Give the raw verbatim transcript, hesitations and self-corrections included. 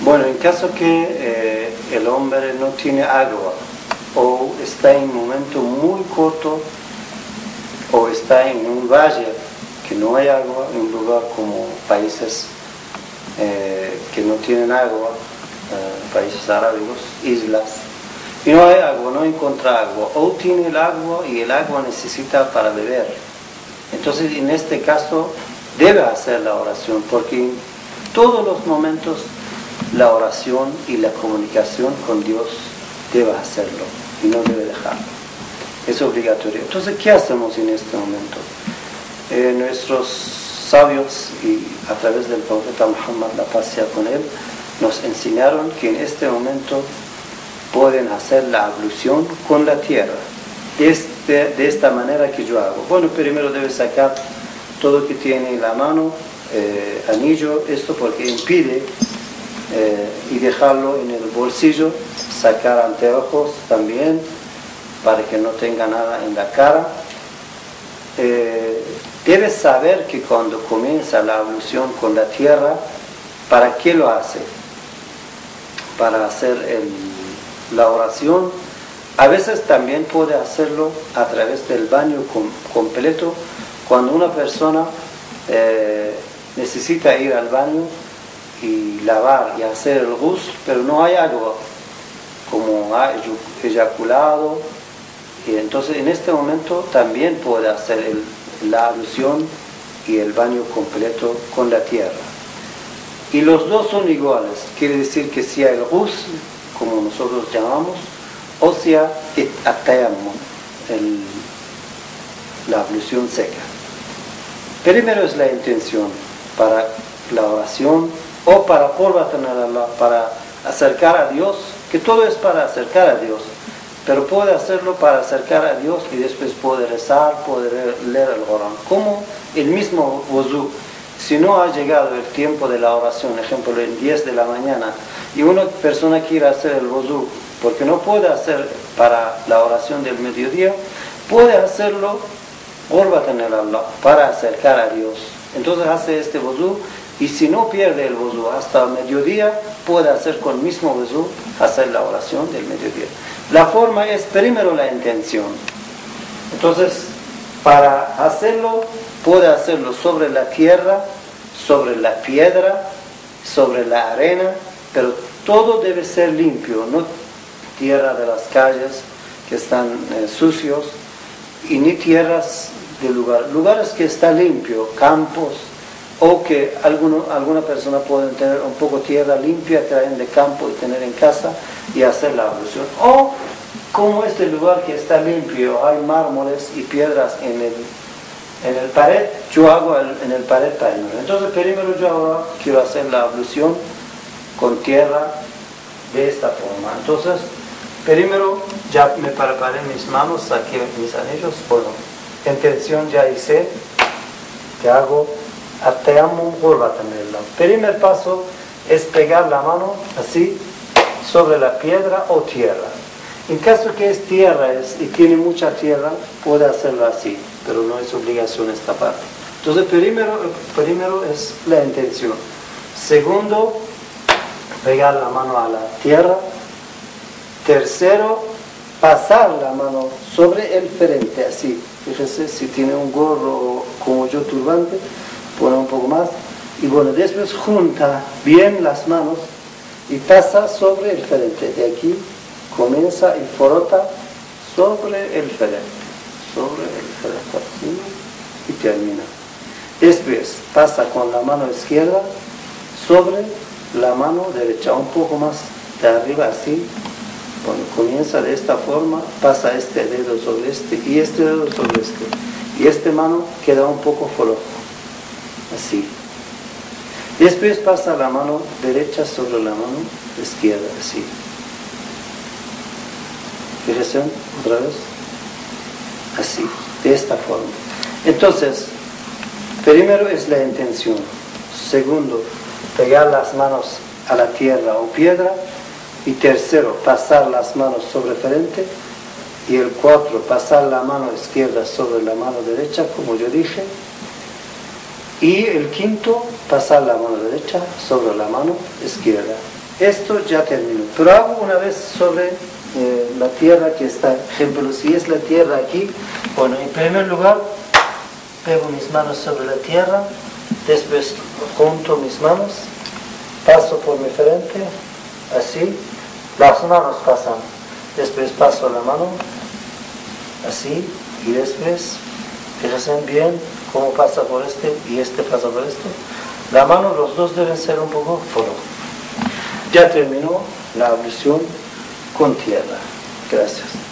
Bueno, en caso que eh, el hombre no tiene agua o está en un momento muy corto o está en un valle que no hay agua, en un lugar como países eh, que no tienen agua, eh, países arábigos, islas, y no hay agua, no encuentra agua, o tiene el agua y el agua necesita para beber. Entonces, en este caso, debe hacer la oración, porque en todos los momentos la oración y la comunicación con Dios debe hacerlo y no debe dejarlo. Es obligatorio. Entonces, ¿qué hacemos en este momento? Eh, nuestros sabios, y a través del profeta Muhammad, la paz sea con él, nos enseñaron que en este momento pueden hacer la ablución con la tierra. Este, de esta manera que yo hago. Bueno, primero debe sacar todo lo que tiene en la mano, eh, anillo, esto porque impide, eh, y dejarlo en el bolsillo, sacar anteojos también, para que no tenga nada en la cara. Eh, debe saber que cuando comienza la ablución con la tierra, ¿para qué lo hace? Para hacer el, la oración. A veces también puede hacerlo a través del baño com, completo, cuando una persona eh, necesita ir al baño y lavar y hacer el ghusl, pero no hay agua, como ha eyaculado, y entonces en este momento también puede hacer el, la ablución y el baño completo con la tierra. Y los dos son iguales, quiere decir que sea el ghusl, como nosotros llamamos, o sea, at-tayammum, la ablución seca. Primero es la intención para la oración o para para acercar a Dios, que todo es para acercar a Dios, pero puede hacerlo para acercar a Dios y después puede rezar, puede leer el Corán, como el mismo wudú. Si no ha llegado el tiempo de la oración, ejemplo, en diez de la mañana, y una persona quiere hacer el wudú, porque no puede hacer para la oración del mediodía, puede hacerlo para acercar a Dios. Entonces hace este wudú, y si no pierde el wudú hasta el mediodía, puede hacer con el mismo wudú, hacer la oración del mediodía. La forma es primero la intención. Entonces, para hacerlo, puede hacerlo sobre la tierra, sobre la piedra, sobre la arena, pero todo debe ser limpio, no tierra de las calles que están eh, sucios, y ni tierras de lugar, lugares que están limpios, campos, o que alguno, alguna persona puede tener un poco tierra limpia, traer de campo y tener en casa y hacer la ablución. O como este lugar que está limpio, hay mármoles y piedras en el, en el pared, yo hago el, en el pared primero. Entonces primero yo ahora quiero hacer la ablución con tierra de esta forma. Entonces primero ya me preparé mis manos, saqué mis anillos, bueno, intención ya hice, que hago at-tayammum ghurratan lillah. Primer paso es pegar la mano así sobre la piedra o tierra. En caso que es tierra es, y tiene mucha tierra, puede hacerlo así, pero no es obligación esta parte. Entonces primero, primero es la intención. Segundo, pegar la mano a la tierra. Tercero, pasar la mano sobre el frente, así. Fíjese, si tiene un gorro como yo turbante, pone un poco más. Y bueno, después junta bien las manos y pasa sobre el frente. De aquí comienza y frota sobre el frente. Sobre el frente, así, y termina. Después pasa con la mano izquierda sobre la mano derecha, un poco más de arriba, así. Bueno, comienza de esta forma, pasa este dedo sobre este y este dedo sobre este. Y esta mano queda un poco flojo, así. Después pasa la mano derecha sobre la mano izquierda, así. Fíjense, otra vez. Así, de esta forma. Entonces, primero es la intención. Segundo, pegar las manos a la tierra o piedra. Y tercero, pasar las manos sobre frente. Y el cuatro, pasar la mano izquierda sobre la mano derecha, como yo dije. Y el quinto, pasar la mano derecha sobre la mano izquierda. esto ya terminó. Pero hago una vez sobre eh, la tierra que está, ejemplo, si es la tierra aquí, bueno, en primer lugar, pego mis manos sobre la tierra, después junto mis manos, paso por mi frente, así, las manos pasan, después paso la mano, así, y después, fíjense bien cómo pasa por este y este pasa por este. La mano, los dos deben ser un poco foro. Ya terminó la ablución con tierra. Gracias.